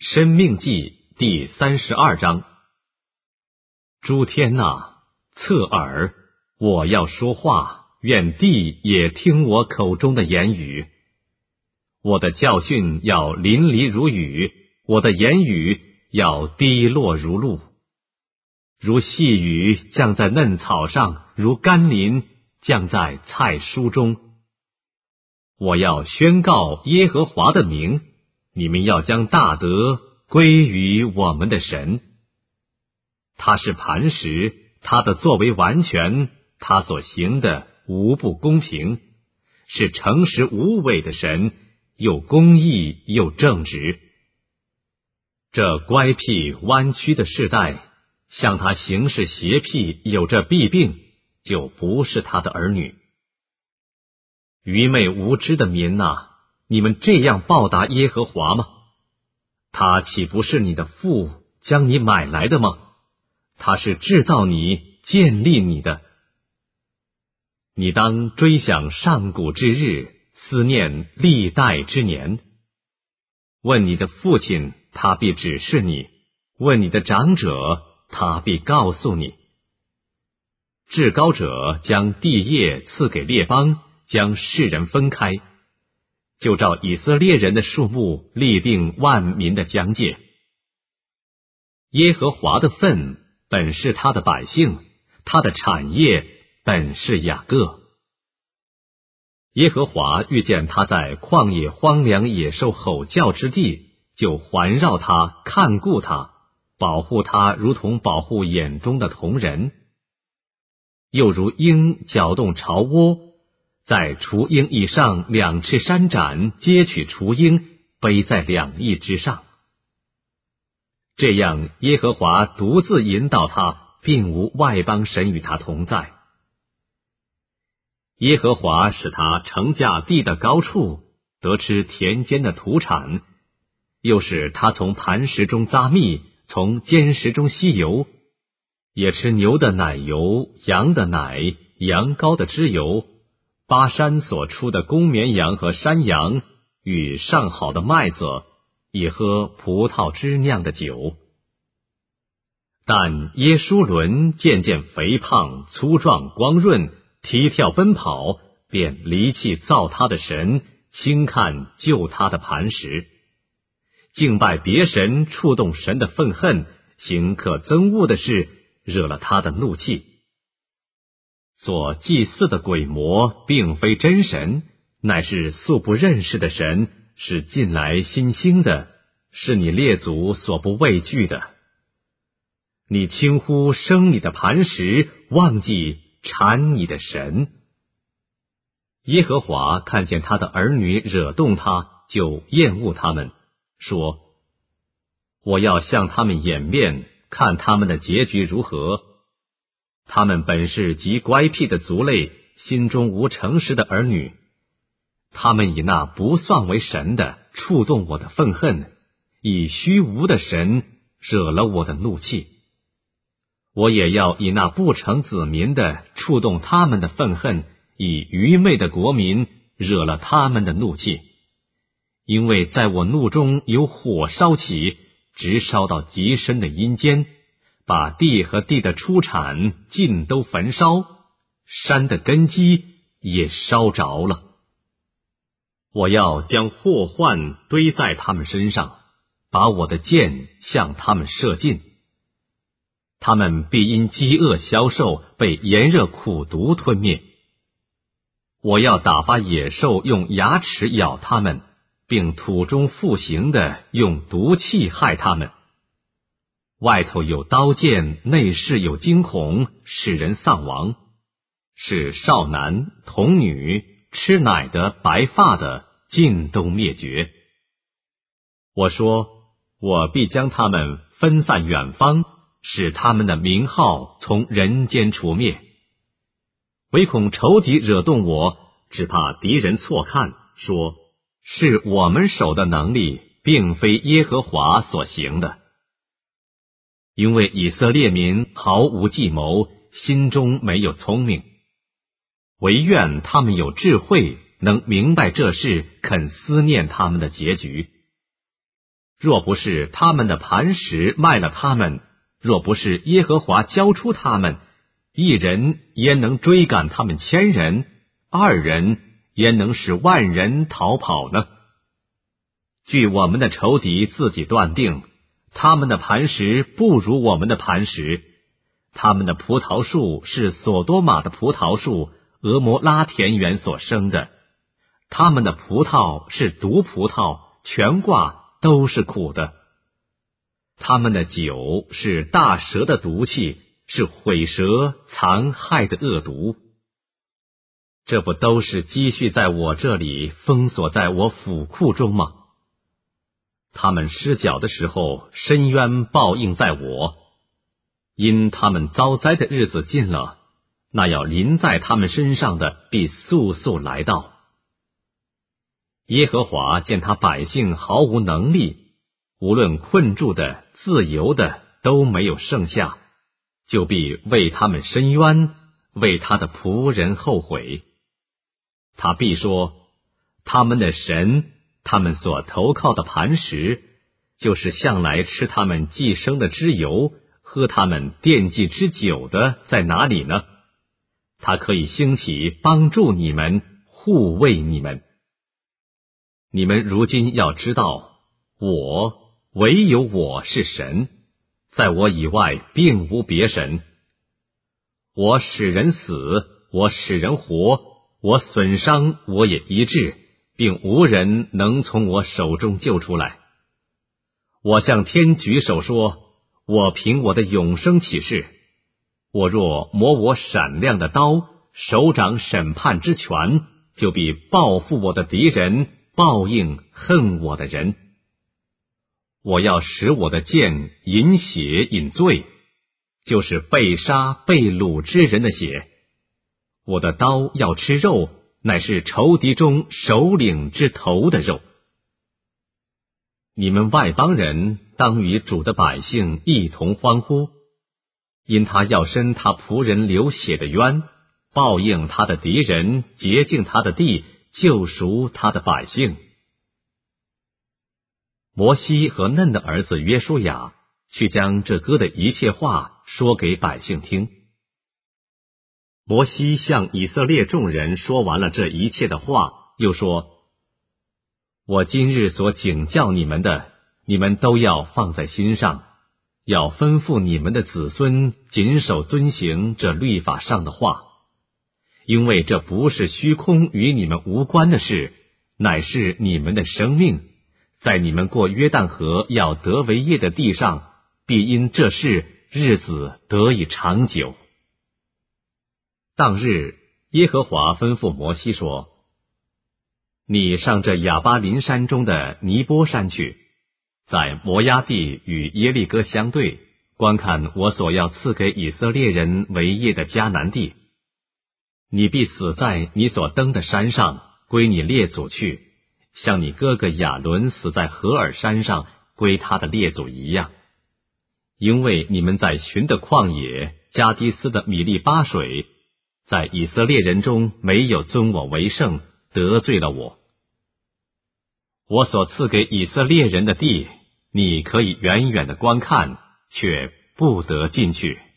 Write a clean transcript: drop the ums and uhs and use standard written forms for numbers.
申命记第32章。诸天哪，侧耳，我要说话，愿地也听我口中的言语。我的教训要淋漓如雨，我的言语要滴落如露，如细雨降在嫩草上，如甘霖降在菜蔬中。我要宣告耶和华的名，你们要将大德归于我们的神。他是磐石，他的作为完全，他所行的无不公平，是诚实无伪的神，又公义又正直。这乖僻弯曲的世代，向他行事邪僻，有着弊病，就不是他的儿女。愚昧无知的民哪，你们这样报答耶和华吗？他岂不是你的父将你买来的吗？他是制造你建立你的。你当追想上古之日，思念历代之年。问你的父亲，他必指示你；问你的长者，他必告诉你。至高者将地业赐给列邦，将世人分开，就照以色列人的数目立定万民的疆界。耶和华的份本是他的百姓，他的产业本是雅各。耶和华遇见他在旷野荒凉野兽吼叫之地，就环绕他，看顾他，保护他，如同保护眼中的瞳人。又如鹰搅动巢窝，在雏鹰以上2翅扇展，接取雏鹰，背在2翼之上。这样耶和华独自引导他，并无外邦神与他同在。耶和华使他乘驾地的高处，得吃田间的土产，又使他从磐石中扎蜜，从坚石中吸油，也吃牛的奶油，羊的奶，羊羔的脂油，巴山所出的公绵羊和山羊，与上好的麦子，也喝葡萄汁酿的酒。但耶书伦渐渐肥胖粗壮光润，踢跳奔跑，便离弃造他的神，轻看救他的磐石，敬拜别神，触动神的愤恨，行可憎恶的事，惹了他的怒气。所祭祀的鬼魔并非真神，乃是素不认识的神，是近来新兴的，是你列祖所不畏惧的。你轻忽生你的磐石，忘记缠你的神。耶和华看见他的儿女惹动他，就厌恶他们，说：我要向他们掩面，看他们的结局如何。他们本是极乖僻的族类，心中无诚实的儿女。他们以那不算为神的触动我的愤恨，以虚无的神惹了我的怒气。我也要以那不成子民的触动他们的愤恨，以愚昧的国民惹了他们的怒气。因为在我怒中有火烧起，直烧到极深的阴间，把地和地的出产尽都焚烧，山的根基也烧着了。我要将祸患堆在他们身上，把我的箭向他们射尽。他们必因饥饿消瘦，被炎热苦毒吞灭。我要打发野兽用牙齿咬他们，并土中复行的用毒气害他们。外头有刀剑，内室有惊恐，使人丧亡，使少男童女吃奶的白发的尽都灭绝。我说，我必将他们分散远方，使他们的名号从人间除灭。唯恐仇敌惹动我，只怕敌人错看，说是我们手的能力，并非耶和华所行的。因为以色列民毫无计谋，心中没有聪明，唯愿他们有智慧，能明白这事，肯思念他们的结局。 若不是他们的磐石卖了他们，若不是耶和华交出他们，一人焉能追赶他们1000人，2人焉能使万人逃跑呢？据我们的仇敌自己断定，他们的磐石不如我们的磐石，他们的葡萄树是所多玛的葡萄树，俄摩拉田园所生的，他们的葡萄是毒葡萄，全挂都是苦的。他们的酒是大蛇的毒气，是毁蛇残害的恶毒。这不都是积蓄在我这里，封锁在我府库中吗？他们失脚的时候，深渊报应在我，因他们遭灾的日子近了，那要临在他们身上的必速速来到。耶和华见他百姓毫无能力，无论困住的、自由的都没有剩下，就必为他们伸冤，为他的仆人后悔。他必说，他们的神，他们所投靠的磐石，就是向来吃他们寄生的脂油，喝他们奠祭之酒的，在哪里呢？他可以兴起帮助你们，护卫你们。你们如今要知道，唯有我是神，在我以外并无别神。我使人死，我使人活，我损伤，我也医治，并无人能从我手中救出来。我向天举手说，我凭我的永生起誓，我若磨我闪亮的刀，手掌审判之权，就必报复我的敌人，报应恨我的人。我要使我的剑饮血饮醉，就是被杀被掳之人的血。我的刀要吃肉，乃是仇敌中首领之头的肉。你们外邦人当与主的百姓一同欢呼，因他要伸他仆人流血的冤，报应他的敌人，洁净他的地，救赎他的百姓。摩西和嫩的儿子约书亚去将这歌的一切话说给百姓听。摩西向以色列众人说完了这一切的话，又说，我今日所警教你们的，你们都要放在心上，要吩咐你们的子孙谨守遵行这律法上的话，因为这不是虚空与你们无关的事，乃是你们的生命，在你们过约旦河要得为业的地上，必因这事日子得以长久。当日，耶和华吩咐摩西说，你上这亚巴林山中的尼波山去，在摩押地与耶利哥相对，观看我所要赐给以色列人为业的迦南地。你必死在你所登的山上，归你列祖去，像你哥哥亚伦死在何珥山上，归他的列祖一样。因为你们在寻的旷野，加低斯的米利巴水，在以色列人中没有尊我为圣，得罪了我。我所赐给以色列人的地，你可以远远的观看，却不得进去。